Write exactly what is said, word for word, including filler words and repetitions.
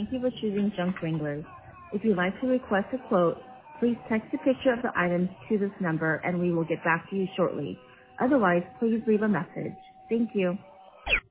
Thank you for choosing Junk Wranglers. If you'd like to request a quote, please text a picture of the items to this number and we will get back to you shortly. Otherwise, please leave a message. Thank you.